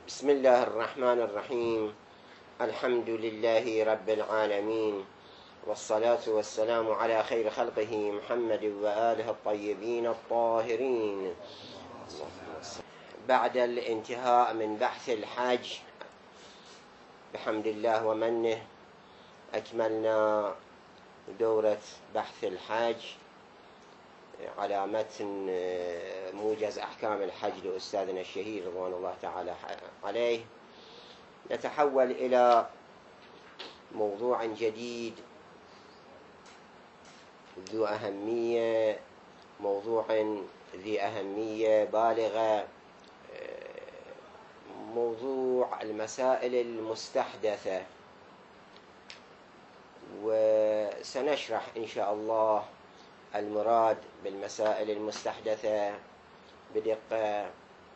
بسم الله الرحمن الرحيم. الحمد لله رب العالمين، والصلاة والسلام على خير خلقه محمد وآله الطيبين الطاهرين. بعد الانتهاء من بحث الحج بحمد الله ومنه، أكملنا دورة بحث الحج على متن موجز أحكام الحج لأستاذنا الشهير رضوان الله تعالى عليه. نتحول إلى موضوع جديد ذو أهمية، موضوع ذي أهمية بالغة، موضوع المسائل المستحدثة. وسنشرح إن شاء الله المراد بالمسائل المستحدثة بدقة.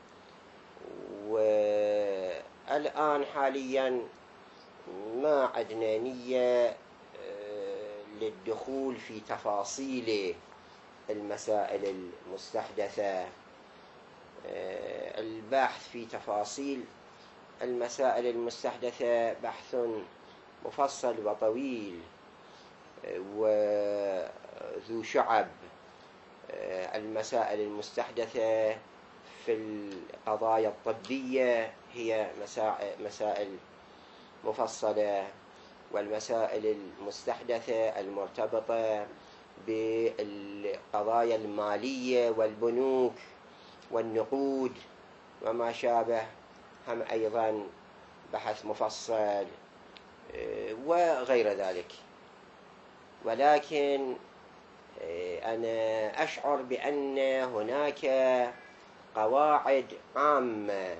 والآن حاليا ما عندنا نية للدخول في تفاصيل المسائل المستحدثة. البحث في تفاصيل المسائل المستحدثة بحث مفصل وطويل وذو شعب. المسائل المستحدثة في القضايا الطبية هي مسائل مفصلة، والمسائل المستحدثة المرتبطة بالقضايا المالية والبنوك والنقود وما شابه هم أيضا بحث مفصل وغير ذلك. ولكن أنا أشعر بأن هناك قواعد عامة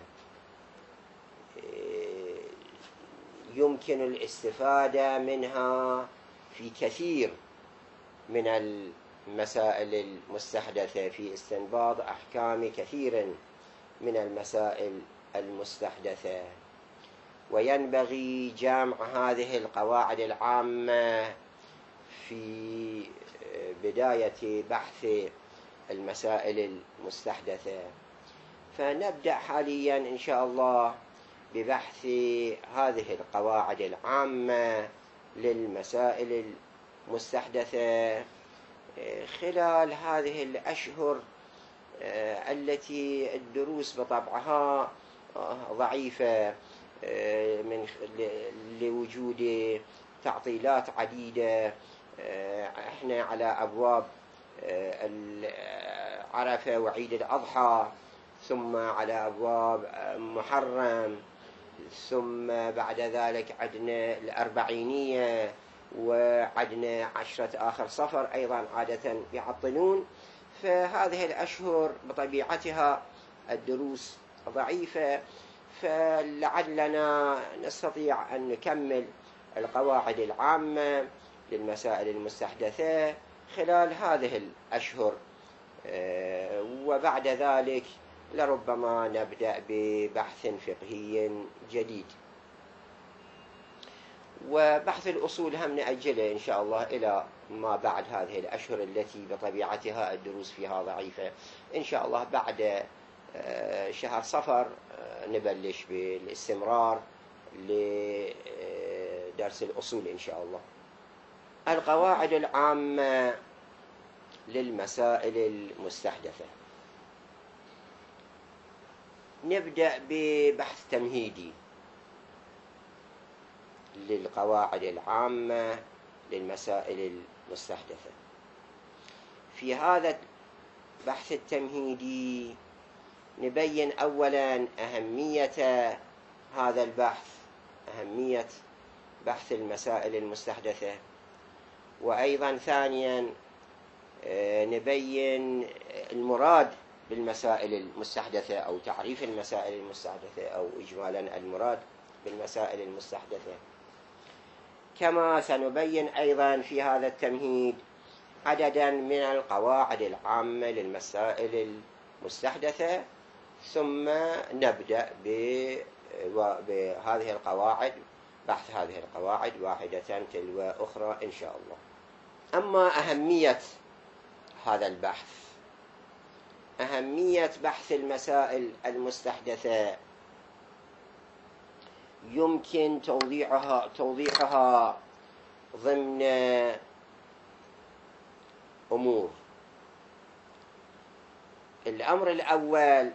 يمكن الاستفادة منها في كثير من المسائل المستحدثة، في استنباط أحكام كثير من المسائل المستحدثة. وينبغي جمع هذه القواعد العامة في بداية بحث المسائل المستحدثة. فنبدأ حاليا إن شاء الله ببحث هذه القواعد العامة للمسائل المستحدثة خلال هذه الأشهر التي الدروس بطبعها ضعيفة لوجود تعطيلات عديدة. احنا على أبواب عرفة وعيد الأضحى، ثم على أبواب محرم، ثم بعد ذلك عدنا الأربعينية، وعدنا 10 آخر صفر أيضا عادة يعطلون. فهذه الأشهر بطبيعتها الدروس ضعيفة، فلعلنا نستطيع أن نكمل القواعد العامة للمسائل المستحدثة خلال هذه الأشهر، وبعد ذلك لربما نبدأ ببحث فقهي جديد. وبحث الأصول هم نأجله إن شاء الله إلى ما بعد هذه الأشهر التي بطبيعتها الدروس فيها ضعيفة. إن شاء الله بعد شهر صفر نبلش بالاستمرار لدرس الأصول إن شاء الله. القواعد العامة للمسائل المستحدثة. نبدأ ببحث تمهيدي للقواعد العامة للمسائل المستحدثة. في هذا البحث التمهيدي نبين أولا أهمية هذا البحث، أهمية بحث المسائل المستحدثة. وأيضا ثانيا نبين المراد بالمسائل المستحدثة أو تعريف المسائل المستحدثة، أو إجمالا المراد بالمسائل المستحدثة. كما سنبين أيضا في هذا التمهيد عددا من القواعد العامة للمسائل المستحدثة، ثم نبدأ بهذه القواعد، بحث هذه القواعد واحدة تلو أخرى إن شاء الله. أما أهمية هذا البحث، أهمية بحث المسائل المستحدثة يمكن توضيحها ضمن أمور. الأمر الأول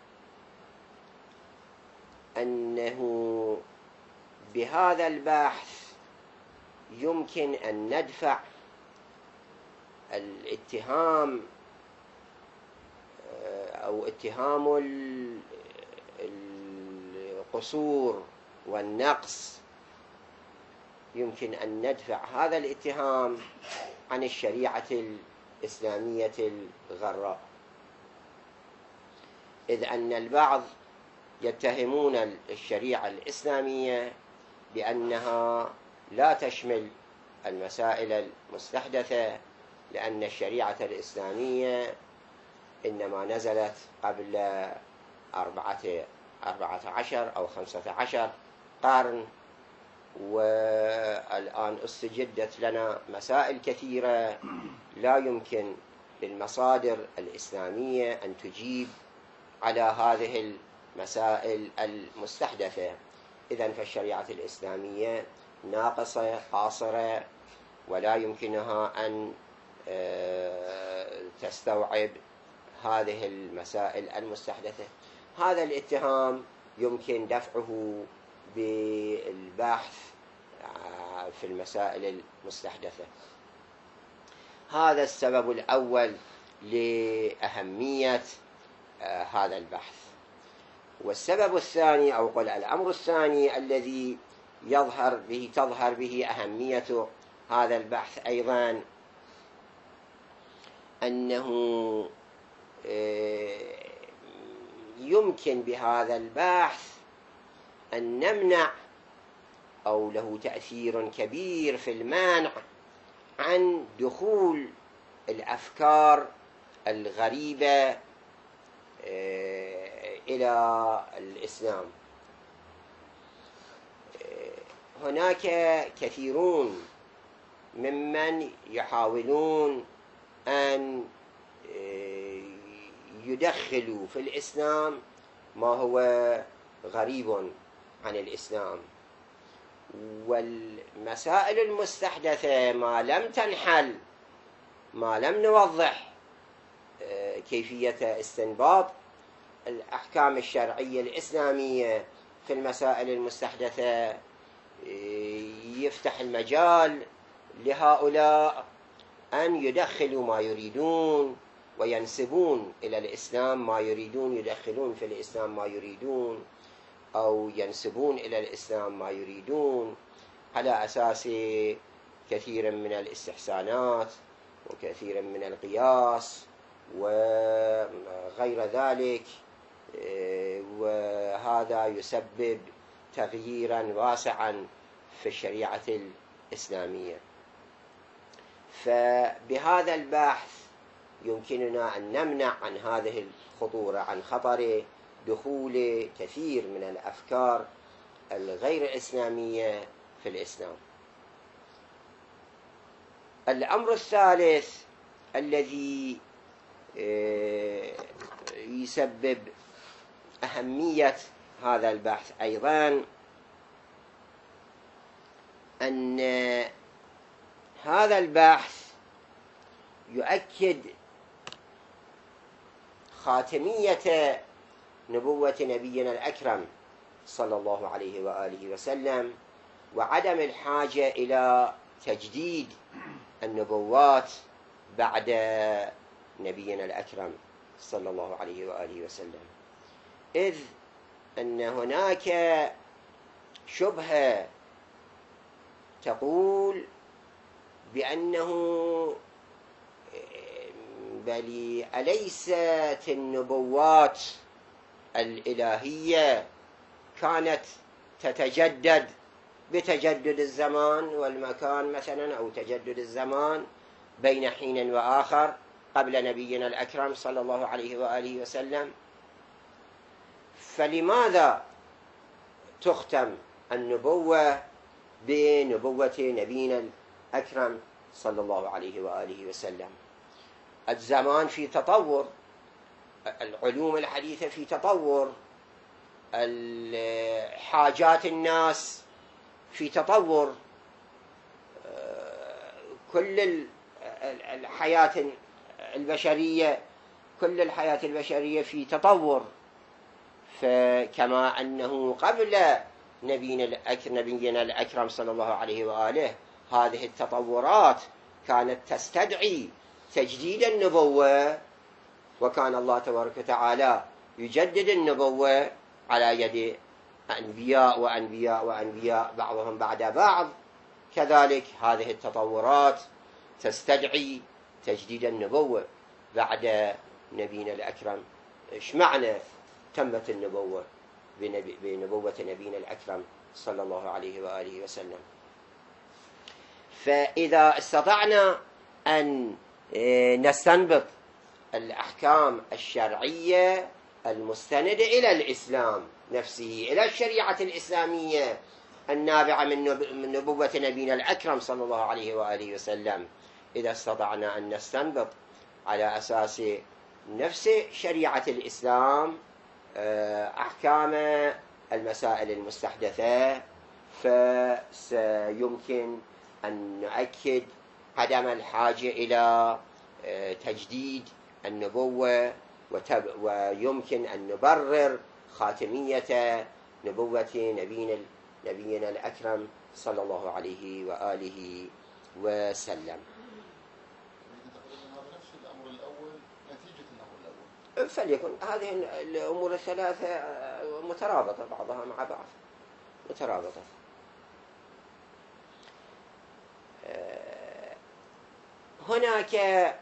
أنه بهذا البحث يمكن أن ندفع الاتهام أو اتهام القصور والنقص، يمكن أن ندفع هذا الاتهام عن الشريعة الإسلامية الغراء، إذ أن البعض يتهمون الشريعة الإسلامية بأنها لا تشمل المسائل المستحدثة، لأن الشريعة الإسلامية إنما نزلت قبل 14 أو 15 قرن، والآن استجدت لنا مسائل كثيرة لا يمكن للمصادر الإسلامية أن تجيب على هذه المسائل المستحدثة. إذن فالشريعة الإسلامية ناقصة قاصرة ولا يمكنها أن تستوعب هذه المسائل المستحدثة. هذا الاتهام يمكن دفعه بالبحث في المسائل المستحدثة. هذا السبب الأول لأهمية هذا البحث. والسبب الثاني أو قل الأمر الثاني الذي تظهر به أهمية هذا البحث أيضا أنه يمكن بهذا البحث أن نمنع أو له تأثير كبير في المنع عن دخول الأفكار الغريبة إلى الإسلام. هناك كثيرون ممن يحاولون أن يدخلوا في الإسلام ما هو غريب عن الإسلام، والمسائل المستحدثة ما لم تنحل، ما لم نوضح كيفية استنباط الأحكام الشرعية الإسلامية في المسائل المستحدثة، يفتح المجال لهؤلاء أن يدخلوا ما يريدون وينسبون إلى الإسلام ما يريدون، يدخلون في الإسلام ما يريدون أو ينسبون إلى الإسلام ما يريدون على أساس كثير من الاستحسانات وكثير من القياس وغير ذلك، وهذا يسبب تغييرا واسعا في الشريعة الإسلامية. فبهذا البحث يمكننا أن نمنع عن هذه الخطورة، عن خطر دخول كثير من الأفكار الغير إسلامية في الإسلام. الأمر الثالث الذي يسبب أهمية هذا البحث أيضا أن هذا البحث يؤكد خاتمية نبوة نبينا الأكرم صلى الله عليه وآله وسلم، وعدم الحاجة إلى تجديد النبوات بعد نبينا الأكرم صلى الله عليه وآله وسلم، إذ أن هناك شبهة تقول بأنه بل أليست النبوات الإلهية كانت تتجدد بتجدد الزمان والمكان مثلا، أو تجدد الزمان بين حين وآخر قبل نبينا الأكرم صلى الله عليه وآله وسلم؟ فلماذا تختم النبوة بنبوة نبينا الأكرم صلى الله عليه وآله وسلم؟ الزمان في تطور، العلوم الحديثة في تطور، حاجات الناس في تطور، كل الحياة البشرية، كل الحياة البشرية في تطور. فكما أنه قبل نبينا الأكرم صلى الله عليه وآله هذه التطورات كانت تستدعي تجديد النبوة، وكان الله تبارك وتعالى يجدد النبوة على يد أنبياء وأنبياء وأنبياء بعضهم بعد بعض، كذلك هذه التطورات تستدعي تجديد النبوة بعد نبينا الأكرم. إيش معنى تمت النبوة بنبوة نبينا الأكرم صلى الله عليه وآله وسلم؟ فإذا استطعنا أن نستنبط الأحكام الشرعية المستندة إلى الإسلام نفسه، إلى الشريعة الإسلامية النابعة من نبوة نبينا الأكرم صلى الله عليه وآله وسلم، إذا استطعنا أن نستنبط على أساس نفس شريعة الإسلام أحكام المسائل المستحدثة، فسيمكن أن نؤكد عدم الحاجة إلى تجديد النبوة، ويمكن أن نبرر خاتمية نبوة نبينا الأكرم صلى الله عليه وآله وسلم. فليكن هذه الأمور الثلاثة مترابطة بعضها مع بعض، مترابطة. هناك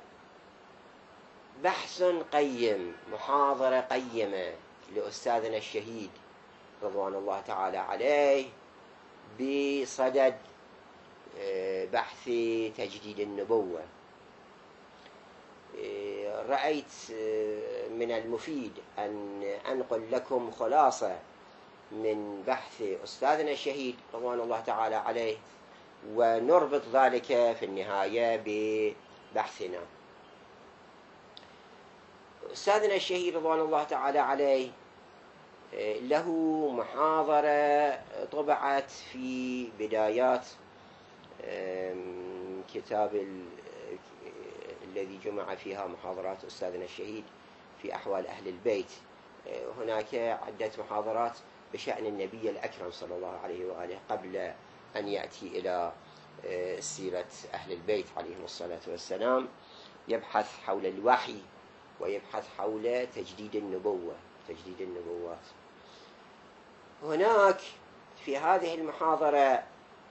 بحث قيم، محاضرة قيمة لأستاذنا الشهيد رضوان الله تعالى عليه بصدد بحث تجديد النبوة. رأيت من المفيد أن أنقل لكم خلاصة من بحث أستاذنا الشهيد رضوان الله تعالى عليه، ونربط ذلك في النهاية ببحثنا. أستاذنا الشهيد رضوان الله تعالى عليه له محاضرة طبعت في بدايات كتاب الذي جمع فيها محاضرات أستاذنا الشهيد في أحوال أهل البيت. هناك عدة محاضرات بشأن النبي الأكرم صلى الله عليه وآله قبل أن يأتي إلى سيرة أهل البيت عليهم الصلاة والسلام، يبحث حول الوحي ويبحث حول تجديد النبوة، تجديد النبوات. هناك في هذه المحاضرة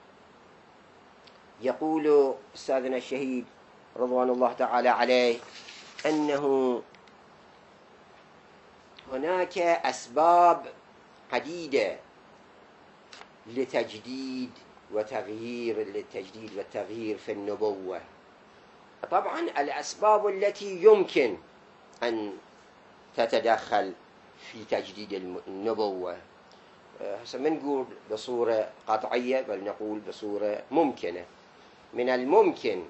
يقول أستاذنا الشهيد رضوان الله تعالى عليه أنه هناك أسباب عديدة للتجديد والتغيير في النبوة. طبعا الأسباب التي يمكن أن تتدخل في تجديد النبوة، هسه ما نقول بصورة قطعية بل نقول بصورة ممكنة. من الممكن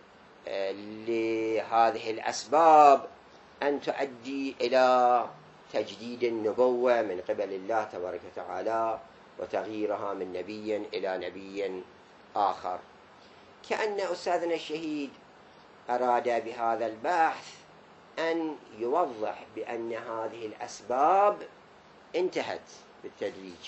لهذه الأسباب أن تؤدي إلى تجديد النبوة من قبل الله تبارك وتعالى وتغييرها من نبي إلى نبي آخر. كأن أستاذنا الشهيد أراد بهذا البحث أن يوضح بأن هذه الأسباب انتهت بالتدريج،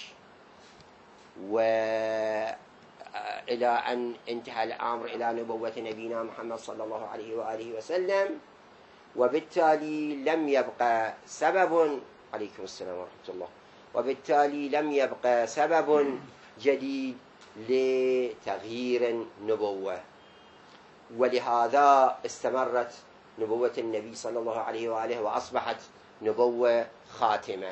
وإلى أن انتهى الأمر إلى نبوة نبينا محمد صلى الله عليه وآله وسلم، وبالتالي لم يبقى سبب، عليكم السلام ورحمة الله، وبالتالي لم يبقى سبب جديد لتغيير النبوة، ولهذا استمرت نبوة النبي صلى الله عليه وآله وأصبحت نبوة خاتمة.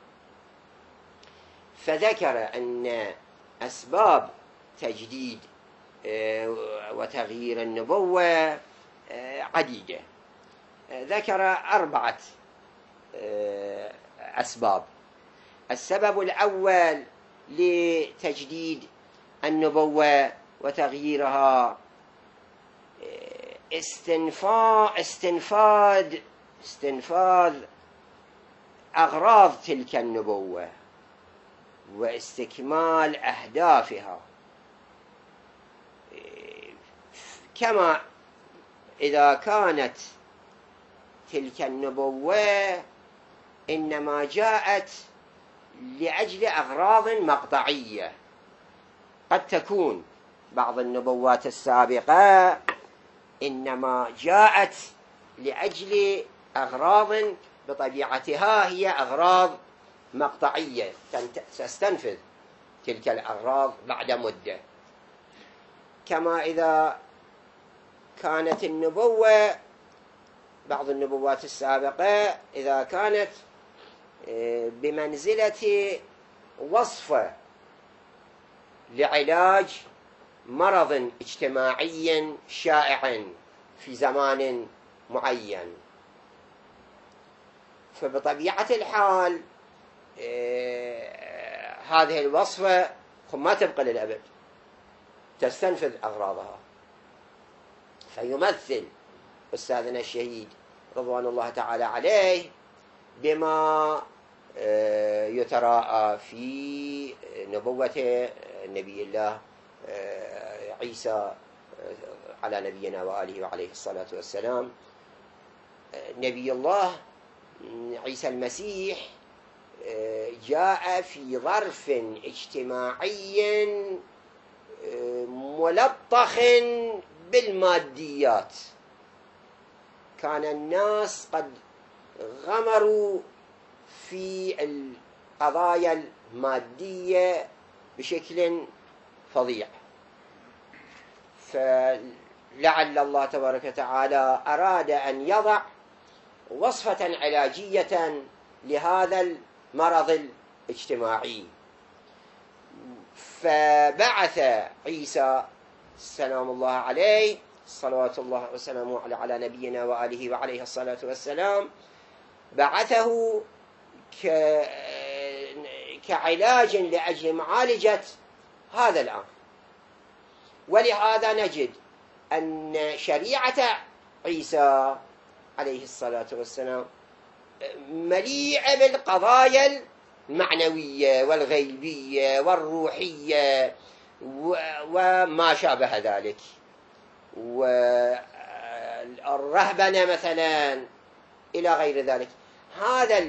فذكر أن أسباب تجديد وتغيير النبوة عديدة، ذكر 4 أسباب. السبب الأول لتجديد النبوة وتغييرها استنفاذ أغراض تلك النبوة، واستكمال أهدافها، كما إذا كانت تلك النبوة إنما جاءت لأجل أغراض مقطعية. قد تكون بعض النبوات السابقة إنما جاءت لأجل أغراض بطبيعتها هي أغراض مقطعية تستنفذ تلك الأغراض بعد مدة، كما إذا كانت النبوة بعض النبوات السابقة إذا كانت بمنزلة وصفة لعلاج مرض اجتماعي شائع في زمان معين، فبطبيعة الحال هذه الوصفة ما تبقى للأبد، تستنفذ أغراضها. فيمثل أستاذنا الشهيد رضوان الله تعالى عليه بما يتراءى في نبوة نبي الله عيسى على نبينا وآله وعليه الصلاة والسلام. نبي الله عيسى المسيح جاء في ظرف اجتماعي ملطخ بالماديات، كان الناس قد غمروا في القضايا المادية بشكل فظيع، فلعل الله تبارك وتعالى أراد أن يضع وصفة علاجية لهذا المرض الاجتماعي، فبعث عيسى سلام الله عليه صلوات الله وسلامه على نبينا وآله وعليه الصلاة والسلام، بعثه كعلاج لأجل معالجة هذا الأمر. ولهذا نجد أن شريعة عيسى عليه الصلاة والسلام مليئة بالقضايا المعنوية والغيبية والروحية وما شابه ذلك، والرهبنة مثلا إلى غير ذلك. هذا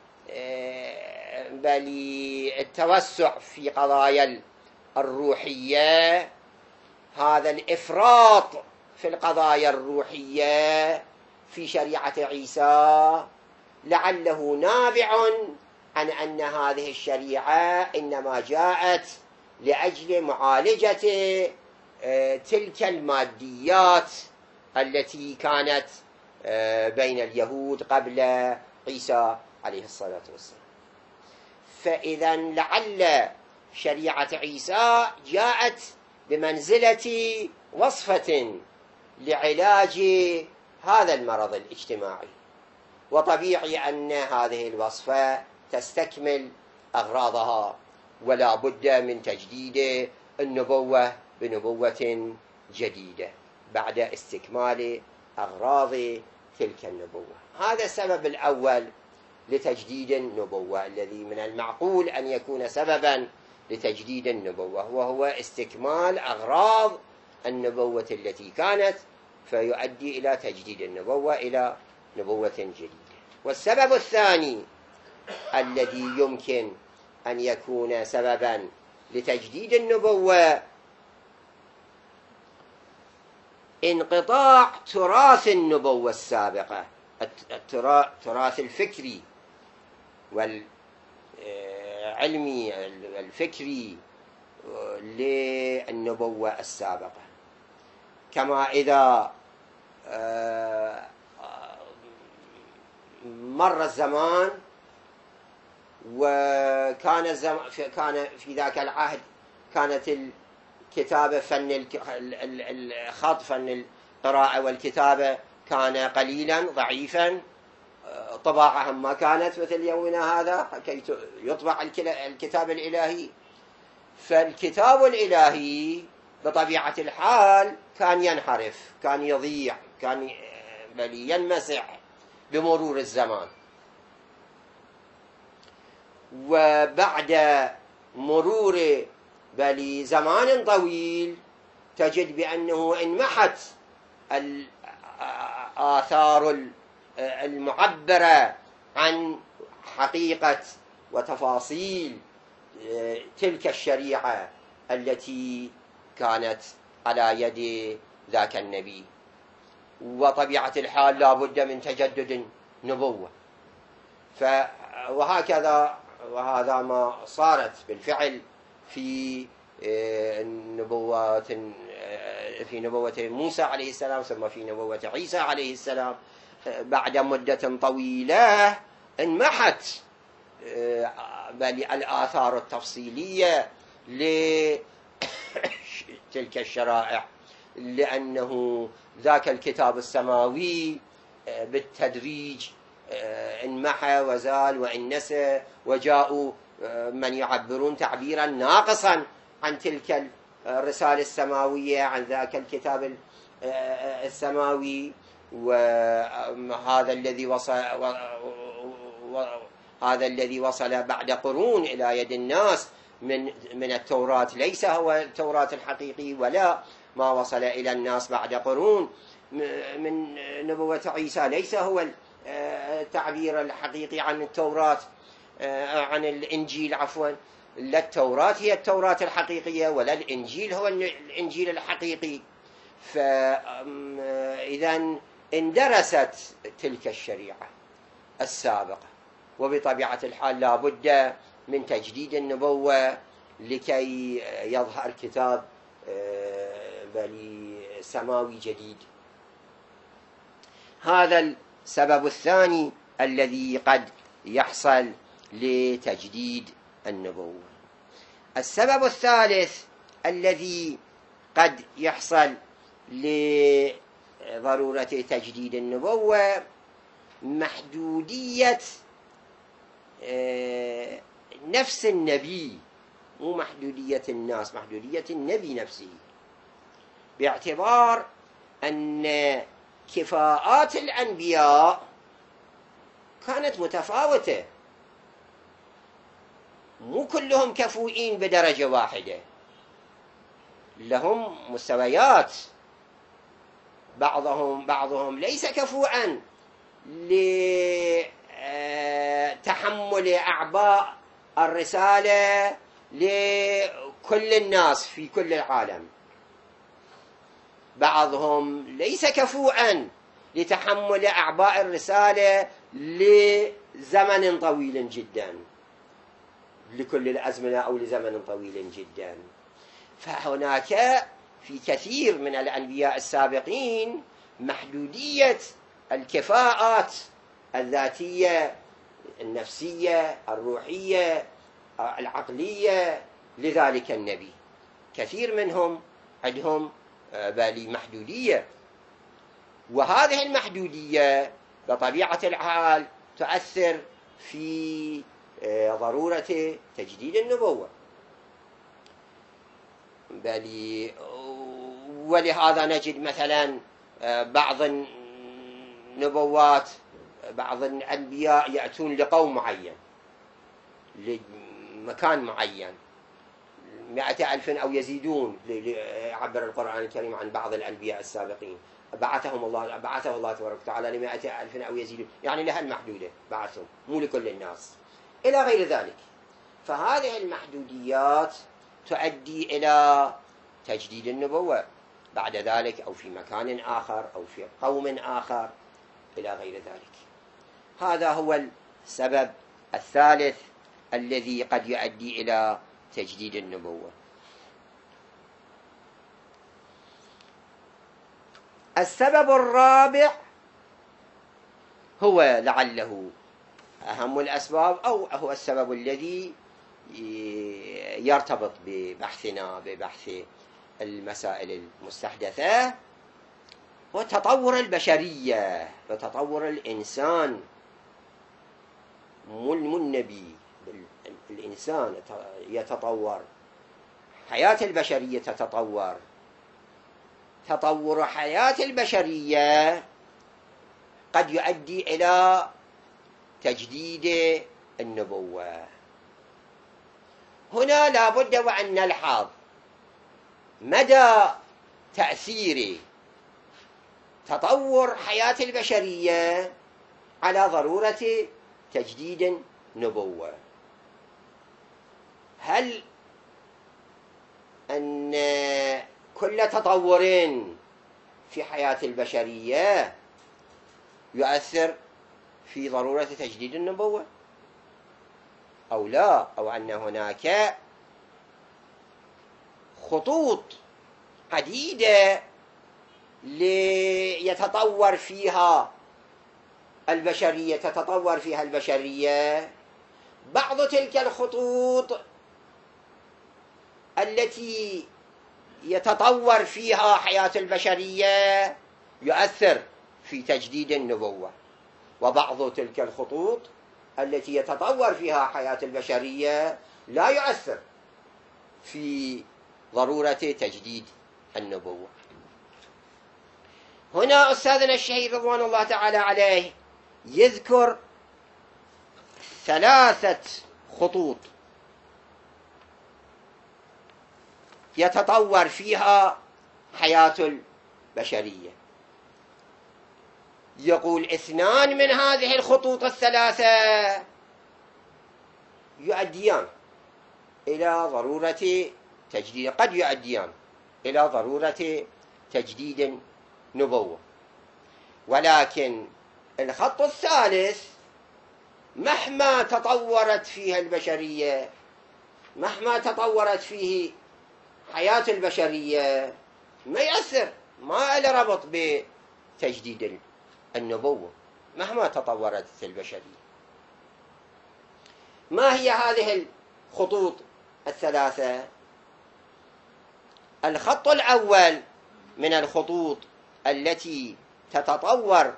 بل التوسع في قضايا الروحية، هذا الإفراط في القضايا الروحية في شريعة عيسى لعله نابع عن أن هذه الشريعة إنما جاءت لأجل معالجة تلك الماديات التي كانت بين اليهود قبل عيسى عليه الصلاة والسلام. فإذا لعل شريعة عيسى جاءت بمنزلة وصفة لعلاج هذا المرض الاجتماعي، وطبيعي أن هذه الوصفة تستكمل أغراضها، ولا بد من تجديد النبوة بنبوة جديدة بعد استكمال أغراض تلك النبوة. هذا السبب الأول لتجديد النبوة الذي من المعقول أن يكون سببا لتجديد النبوة، وهو استكمال أغراض النبوة التي كانت، فيؤدي إلى تجديد النبوة إلى نبوة جديدة. والسبب الثاني الذي يمكن أن يكون سببا لتجديد النبوة انقطاع تراث النبوة السابقة، التراث الفكري والعلمي الفكري للنبوة السابقة. كما إذا مر الزمان وكان كان في ذاك العهد كانت الكتابة فن الخط، فن القراءة والكتابة كان قليلا ضعيفا، طباعهم ما كانت مثل يومنا هذا كي يطبع الكتاب الإلهي. فالكتاب الإلهي بطبيعة الحال كان ينحرف، كان يضيع، كان بل ينمسح بمرور الزمان. وبعد مرور بل زمان طويل تجد بأنه انمحت الآثار المعبرة عن حقيقة وتفاصيل تلك الشريعة التي كانت على يد ذاك النبي. وطبيعة الحال لا بد من تجدد النبوة. وهذا ما صارت بالفعل في نبوة موسى عليه السلام، ثم في نبوة عيسى عليه السلام. بعد مدة طويلة انمحت بل الآثار التفصيلية لتلك الشرائع، لأنه ذاك الكتاب السماوي بالتدريج انمحى وزال وانسى، وجاءوا من يعبرون تعبيرا ناقصا عن تلك الرسالة السماوية، عن ذاك الكتاب السماوي. وهذا الذي وصل بعد قرون إلى يد الناس من التوراة ليس هو التوراة الحقيقي، ولا ما وصل إلى الناس بعد قرون من نبوة عيسى ليس هو التعبير الحقيقي عن التوراة، عن الإنجيل عفوا. لا التوراة هي التوراة الحقيقية، ولا الإنجيل هو الإنجيل الحقيقي. فإذا اندرست تلك الشريعة السابقة، وبطبيعة الحال لا بد من تجديد النبوة لكي يظهر كتاب سماوي جديد. هذا السبب الثاني الذي قد يحصل لتجديد النبوة. السبب الثالث الذي قد يحصل لضرورة تجديد النبوة محدودية نفس النبي، مو محدودية الناس، محدودية النبي نفسه، باعتبار أن كفاءات الأنبياء كانت متفاوتة، مو كلهم كفؤين بدرجة واحدة، لهم مستويات. بعضهم ليس كفؤا لتحمل أعباء الرسالة لكل الناس في كل العالم، بعضهم ليس كفؤا لتحمل أعباء الرسالة لزمن طويل جدا، لكل الأزمنة أو لزمن طويل جدا. فهناك في كثير من الأنبياء السابقين محدودية الكفاءات الذاتية، النفسية، الروحية، العقلية لذلك النبي. كثير منهم عندهم محدودية، وهذه المحدودية بطبيعة الحال تؤثر في ضرورة تجديد النبوة. ولهذا نجد مثلا بعض النبوات، بعض الأنبياء يأتون لقوم معين، لمكان معين، 100,000 أو يزيدون، يعبر القرآن الكريم عن بعض الأنبياء السابقين بعثه الله تبارك وتعالى ل100,000 أو يزيدون، يعني لها المحدودة بعثهم، مو لكل الناس إلى غير ذلك. فهذه المحدوديات تؤدي إلى تجديد النبوة بعد ذلك، أو في مكان آخر، أو في قوم آخر إلى غير ذلك. هذا هو السبب الثالث الذي قد يؤدي إلى تجديد النبوة. السبب الرابع هو لعله أهم الأسباب، أو هو السبب الذي يرتبط ببحثنا، ببحث المسائل المستحدثة، وتطور البشرية وتطور الإنسان، مو النبي، الإنسان يتطور، حياة البشرية تتطور. تطور حياة البشرية قد يؤدي إلى تجديد النبوة. هنا لا بد وأن نلحظ مدى تأثير تطور حياة البشرية على ضرورة تجديد النبوة. هل أن كل تطور في حياة البشرية يؤثر في ضرورة تجديد النبوة أو لا، أو أن هناك خطوط عديدة ليتطور فيها البشرية، تتطور فيها البشرية، بعض تلك الخطوط التي يتطور فيها حياة البشرية يؤثر في تجديد النبوة، وبعض تلك الخطوط التي يتطور فيها حياة البشرية لا يؤثر في ضرورة تجديد النبوة. هنا أستاذنا الشهيد رضوان الله تعالى عليه يذكر 3 خطوط يتطور فيها حياة البشرية. يقول 2 من هذه الخطوط ال3 يؤديان إلى ضرورة تجديد، قد يؤديان إلى ضرورة تجديد نبوة، ولكن الخط الثالث مهما تطورت فيها البشرية، مهما تطورت فيه حياة البشرية، ما يأثر، ما له ربط بتجديد النبوة مهما تطورت البشرية. ما هي هذه الخطوط ال3؟ الخط الأول من الخطوط التي تتطور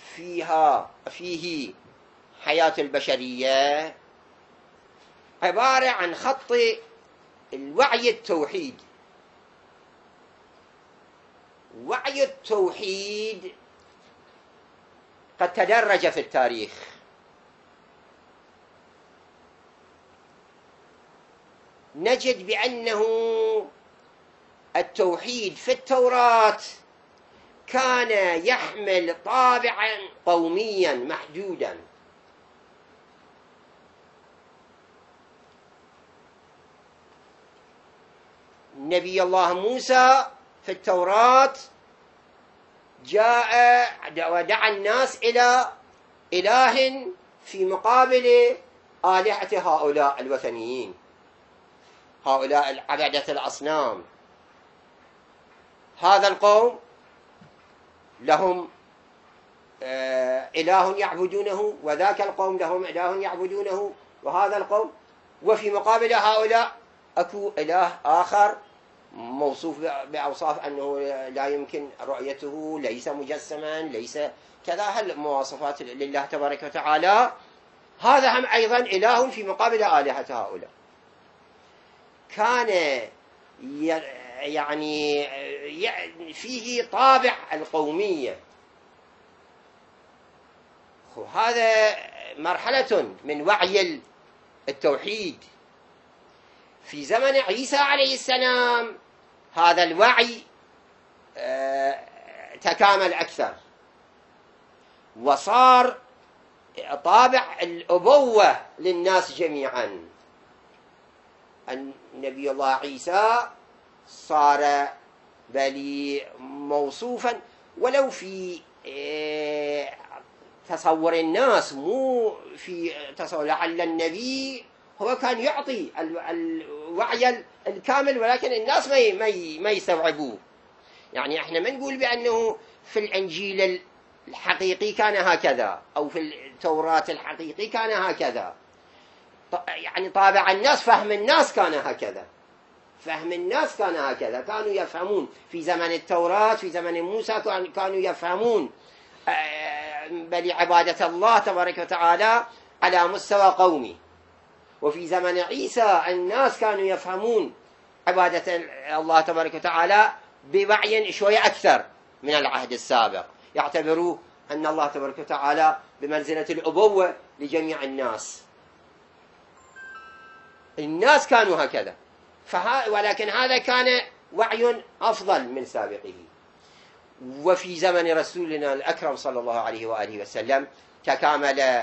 فيه حياة البشرية عبارة عن خط الوعي التوحيد. وعي التوحيد قد تدرج في التاريخ، نجد بأنه التوحيد في التوراة كان يحمل طابعا قوميا محدودا. نبي الله موسى في التوراة جاء ودعا الناس إلى إله في مقابل آلهة هؤلاء الوثنيين، هؤلاء عبدة الأصنام. هذا القوم لهم إله يعبدونه، وذاك القوم لهم إله يعبدونه، وهذا القوم، وفي مقابل هؤلاء أكو إله آخر موصوف بأوصاف أنه لا يمكن رؤيته، ليس مجسما، ليس كذا، هالمواصفات لله تبارك وتعالى. هذا هم أيضا إله في مقابل آلهة هؤلاء. كان يعني فيه طابع القومية. هذا مرحلة من وعي التوحيد. في زمن عيسى عليه السلام هذا الوعي تكامل أكثر، وصار طابع الأبوة للناس جميعا. النبي الله عيسى صار بل موصوفا ولو في تصور الناس، مو في تصور، لعل النبي هو كان يعطي الوعي الكامل، ولكن الناس ما يستوعبوه. يعني احنا ما نقول بأنه في الإنجيل الحقيقي كان هكذا، أو في التوراة الحقيقي كان هكذا. يعني طابع الناس، فهم الناس كان هكذا، فهم الناس كان هكذا، كانوا يفهمون في زمن التوراة، في زمن موسى كانوا يفهمون بل عبادة الله تبارك وتعالى على مستوى قومي. وفي زمن عيسى الناس كانوا يفهمون عبادة الله تبارك وتعالى بوعي شوية أكثر من العهد السابق، يعتبروا أن الله تبارك وتعالى بمنزلة الأبوة لجميع الناس. الناس كانوا هكذا، ولكن هذا كان وعي أفضل من سابقه. وفي زمن رسولنا الأكرم صلى الله عليه وآله وسلم تكامل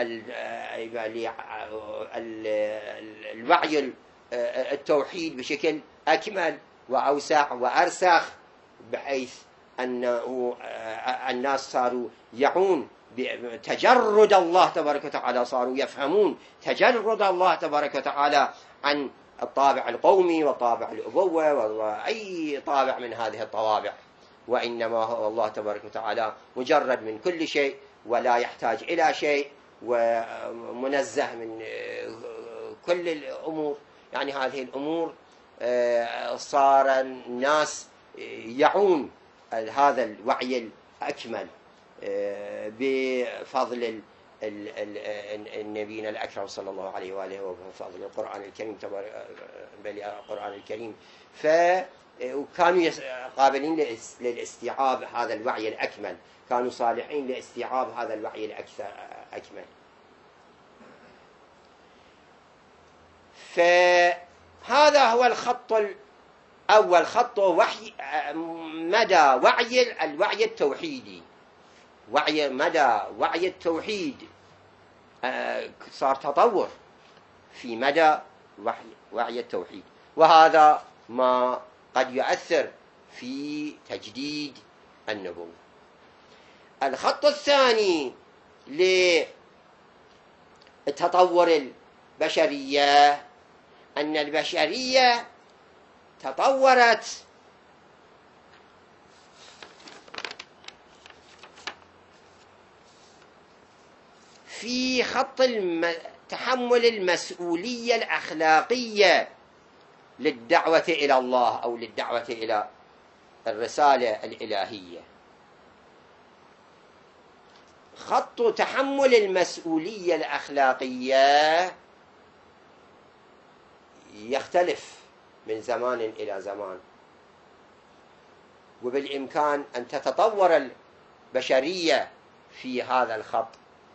الوعي التوحيد بشكل أكمل وأوسع وأرسخ، بحيث أنه الناس صاروا يعون بتجرد الله تبارك وتعالى، صاروا يفهمون تجرد الله تبارك وتعالى عن الطابع القومي وطابع الأبوة وأي طابع من هذه الطوابع، وإنما هو الله تبارك وتعالى مجرد من كل شيء ولا يحتاج إلى شيء ومنزه من كل الأمور. يعني هذه الأمور صار الناس يعون هذا الوعي الأكمل بفضل النبينا الأكرم صلى الله عليه وآله وبفضل القرآن الكريم القرآن الكريم. وكانوا قابلين للاستيعاب هذا الوعي الأكمل، كانوا صالحين لاستيعاب هذا الوعي الأكمل. فهذا هو الخط الأول، خط وحي مدى الوعي التوحيدي، مدى وعي التوحيد. صار تطور في مدى وعي التوحيد، وهذا ما قد يؤثر في تجديد النبوة. الخط الثاني لتطور البشرية أن البشرية تطورت في خط تحمل المسؤولية الأخلاقية للدعوة إلى الله أو للدعوة إلى الرسالة الإلهية. خط تحمل المسؤولية الأخلاقية يختلف من زمان إلى زمان، وبالإمكان أن تتطور البشرية في هذا الخط.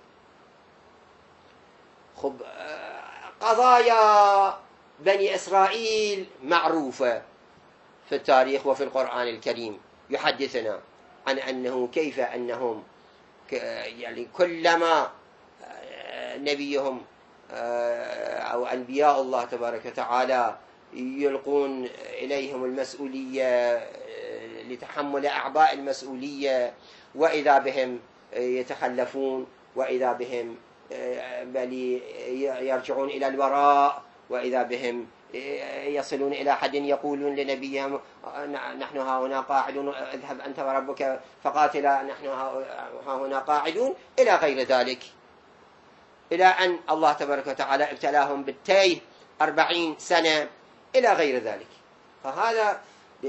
قضايا بني إسرائيل معروفة في التاريخ وفي القرآن الكريم، يحدثنا عن أنه كيف أنهم يعني كلما نبيهم أو أنبياء الله تبارك وتعالى يلقون إليهم المسؤولية لتحمل أعباء المسؤولية، وإذا بهم يتخلفون، وإذا بهم بل يرجعون إلى الوراء، وإذا بهم يصلون إلى حد يقولون لنبيهم نحن ها هنا قاعدون، اذهب أنت وربك فقاتلا نحن ها هنا قاعدون، إلى غير ذلك، إلى أن الله تبارك وتعالى ابتلاهم بالتيه 40 سنة إلى غير ذلك. فهذا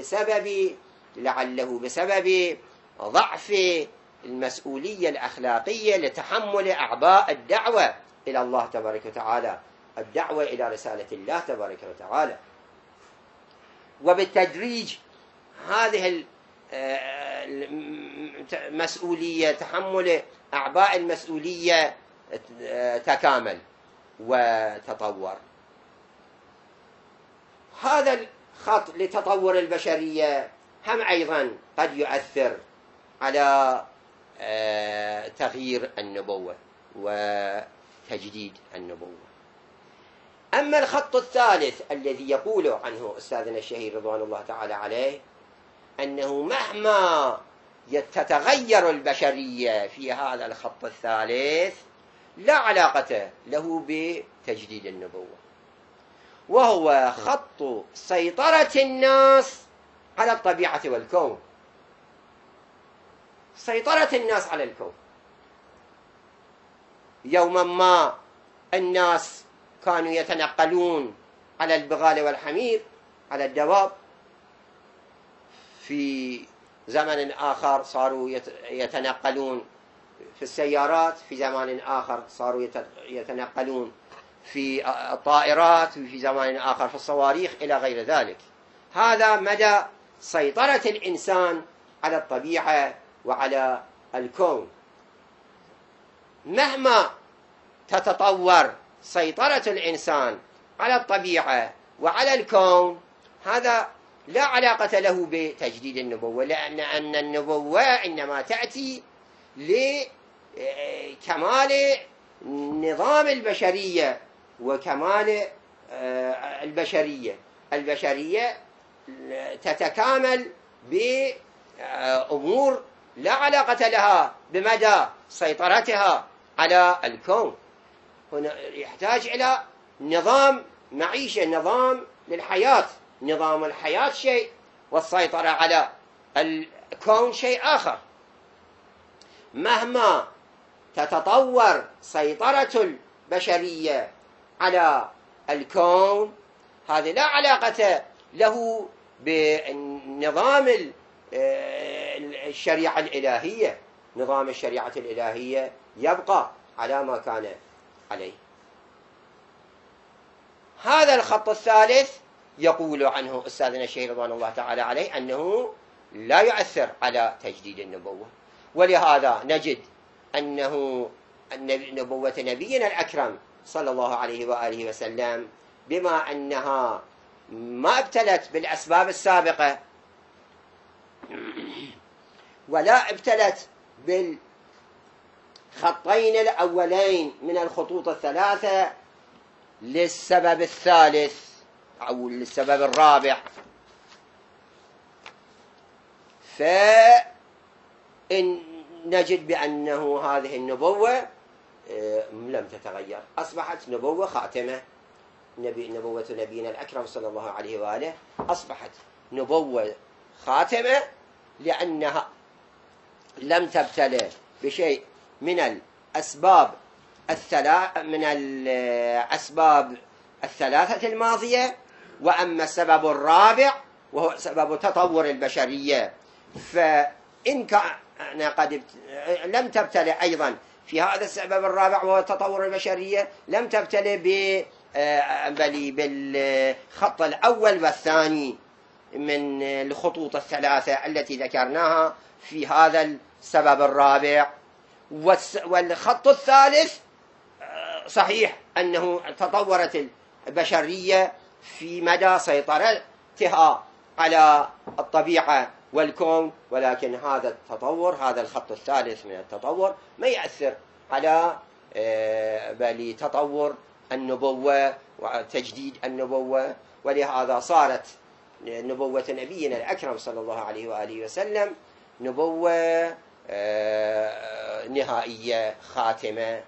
لعله بسبب ضعف المسؤولية الأخلاقية لتحمل أعباء الدعوة إلى الله تبارك وتعالى، الدعوة إلى رسالة الله تبارك وتعالى. وبالتدريج هذه المسؤولية، تحمل أعباء المسؤولية، تكامل وتطور. هذا الخط لتطور البشرية هم أيضا قد يؤثر على تغيير النبوة وتجديد النبوة. أما الخط الثالث الذي يقول عنه أستاذنا الشهير رضوان الله تعالى عليه، أنه مهما تتغير البشرية في هذا الخط الثالث لا علاقة له بتجديد النبوة، وهو خط سيطرة الناس على الطبيعة والكون. سيطرة الناس على الكون. يوما ما الناس كانوا يتنقلون على البغال والحمير، على الدواب. في زمن آخر صاروا يتنقلون في السيارات، في زمان آخر صاروا يتنقلون في الطائرات، وفي زمان آخر في الصواريخ إلى غير ذلك. هذا مدى سيطرة الإنسان على الطبيعة وعلى الكون. مهما تتطور سيطرة الإنسان على الطبيعة وعلى الكون، هذا لا علاقة له بتجديد النبوة، لأن النبوة إنما تأتي لكمال نظام البشرية وكمال البشرية تتكامل بأمور لا علاقة لها بمدى سيطرتها على الكون. هنا يحتاج إلى نظام معيشة، نظام للحياة. نظام الحياة شيء، والسيطرة على الكون شيء آخر. مهما تتطور سيطرة البشرية على الكون، هذه لا علاقة له بنظام الشريعة الإلهية. نظام الشريعة الإلهية يبقى على ما كان عليه. هذا الخط الثالث يقول عنه أستاذنا الشيخ رضوان الله تعالى عليه أنه لا يؤثر على تجديد النبوة. ولهذا نجد أنه نبوة نبينا الأكرم صلى الله عليه وآله وسلم بما أنها ما ابتلت بالأسباب السابقة ولا ابتلت بالخطين الأولين من الخطوط الثلاثة، للسبب الثالث أو للسبب الرابع، فإن نجد بأنه هذه النبوة لم تتغير، أصبحت نبوة خاتمة. نبوة نبينا الأكرم صلى الله عليه وآله أصبحت نبوة خاتمة، لأنها لم تبتلى بشيء من الأسباب الثلاثة الماضية. وأما السبب الرابع وهو سبب تطور البشرية، فإن كان قد لم تبتلى أيضا في هذا السبب الرابع وهو تطور البشرية، لم تبتلى بالخط الأول والثاني من الخطوط الثلاثة التي ذكرناها في هذا السبب الرابع. والخط الثالث صحيح أنه تطورت البشرية في مدى سيطرتها على الطبيعة والكون، ولكن هذا التطور، هذا الخط الثالث من التطور ما يأثر على تطور النبوة وتجديد النبوة. ولهذا صارت نبوة نبينا الأكرم صلى الله عليه وآله وسلم نبوة نهائية خاتمة.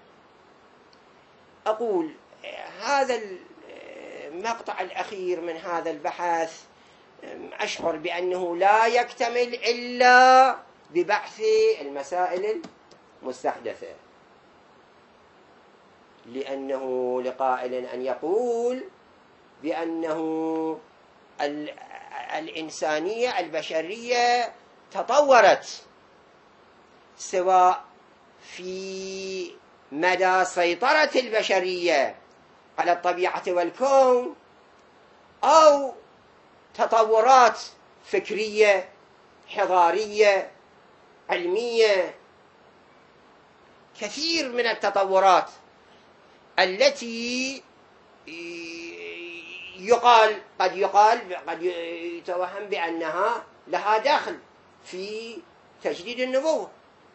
أقول هذا المقطع الأخير من هذا البحث أشعر بأنه لا يكتمل إلا ببحث المسائل المستحدثة، لأنه لقائل أن يقول بأنه الإنسانية البشرية تطورت سواء في مدى سيطرة البشرية على الطبيعة والكون أو تطورات فكرية حضارية علمية. كثير من التطورات التي قد يتوهم بأنها لها دخل في تجديد النبوة.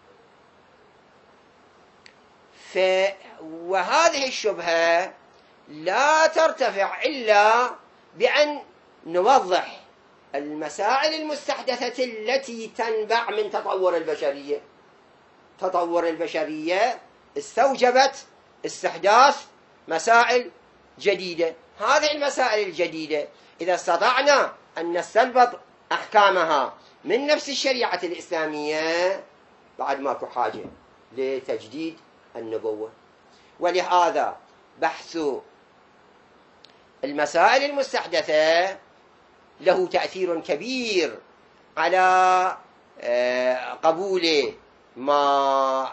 وهذه الشبهة لا ترتفع إلا بأن نوضح المسائل المستحدثة التي تنبع من تطور البشرية. تطور البشرية استوجبت استحداث مسائل جديدة. هذه المسائل الجديدة إذا استطعنا أن نستنبط أحكامها من نفس الشريعة الإسلامية، بعد ماكو حاجة لتجديد النبوة. ولهذا بحث المسائل المستحدثة له تأثير كبير على قبول ما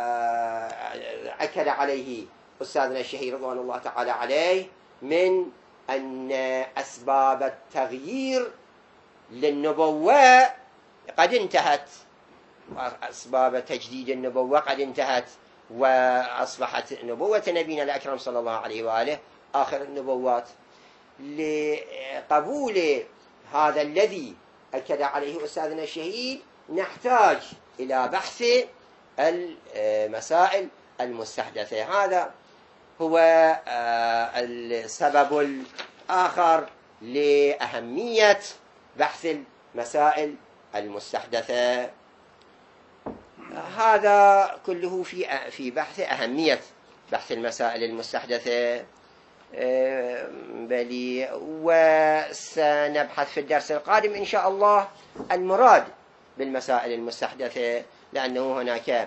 أكد عليه أستاذنا الشهير رضوان الله تعالى عليه من أن أسباب التغيير للنبوة قد انتهت، وأسباب تجديد النبوة قد انتهت، وأصبحت نبوة نبينا الأكرم صلى الله عليه وآله آخر النبوات. لقبول هذا الذي أكد عليه أستاذنا الشهيد نحتاج إلى بحث المسائل المستحدثة. هذا هو السبب الآخر لأهمية بحث المسائل المستحدثة. هذا كله في بحث أهمية بحث المسائل المستحدثة. بلي وسنبحث في الدرس القادم إن شاء الله المراد بالمسائل المستحدثة، لأنه هناك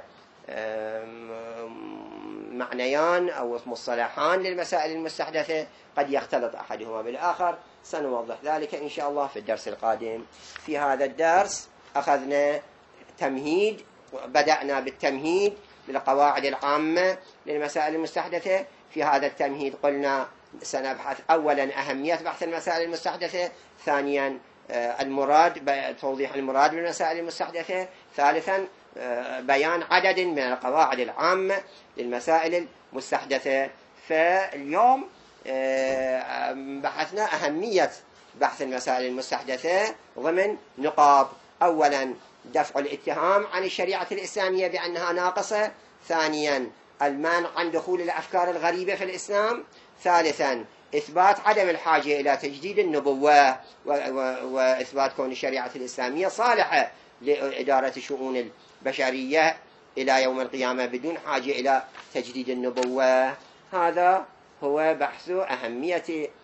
معنيان أو مصطلحان للمسائل المستحدثة قد يختلط أحدهما بالآخر. سنوضح ذلك إن شاء الله في الدرس القادم. في هذا الدرس أخذنا تمهيد، بدأنا بالتمهيد للقواعد العامة للمسائل المستحدثة. في هذا التمهيد قلنا سنبحث أولا أهمية بحث المسائل المستحدثة، ثانيا المراد، توضيح المراد بالمسائل المستحدثة، ثالثا بيان عدد من القواعد العامة للمسائل المستحدثة. فاليوم بحثنا أهمية بحث المسائل المستحدثة ضمن نقاط: أولا دفع الاتهام عن الشريعة الإسلامية بأنها ناقصة، ثانيا المنع عن دخول الأفكار الغريبة في الإسلام، ثالثا إثبات عدم الحاجة إلى تجديد النبوة وإثبات كون الشريعة الإسلامية صالحة لإدارة شؤون البشرية إلى يوم القيامة بدون حاجة إلى تجديد النبوة. هذا هو بحث أهمية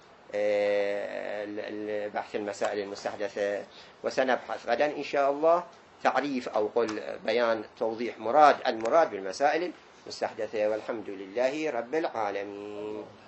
بحث المسائل المستحدثة. وسنبحث غدا إن شاء الله تعريف أو بيان توضيح المراد بالمسائل المستحدثة. والحمد لله رب العالمين.